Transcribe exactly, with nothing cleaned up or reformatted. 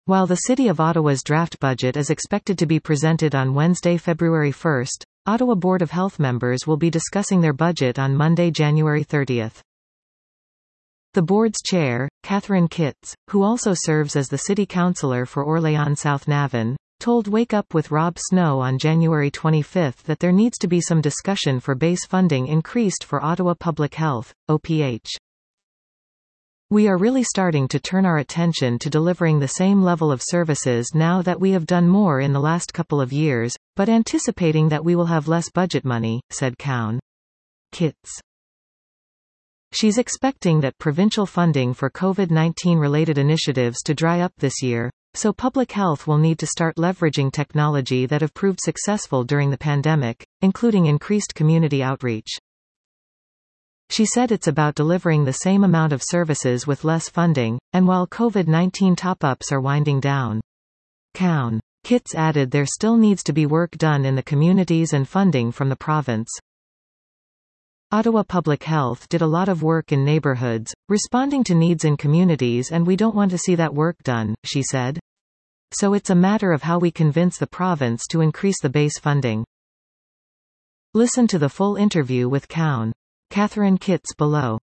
While the City of Ottawa's draft budget is expected to be presented on Wednesday, February first, Ottawa Board of Health members will be discussing their budget on Monday, January thirtieth. The board's chair, Catherine Kitts, who also serves as the city councillor for Orléans South Navan, told Wake Up with Rob Snow on January twenty-fifth that there needs to be some discussion for base funding increased for Ottawa Public Health, O P H. We are really starting to turn our attention to delivering the same level of services now that we have done more in the last couple of years, but anticipating that we will have less budget money, said Cown. Kitts. She's expecting that provincial funding for COVID nineteen related initiatives to dry up this year, so public health will need to start leveraging technology that have proved successful during the pandemic, including increased community outreach. She said it's about delivering the same amount of services with less funding, and while COVID nineteen top-ups are winding down. Cown. Kitts added there still needs to be work done in the communities and funding from the province. Ottawa Public Health did a lot of work in neighbourhoods, responding to needs in communities, and we don't want to see that work done, she said. So it's a matter of how we convince the province to increase the base funding. Listen to the full interview with Cown. Catherine Kitts below.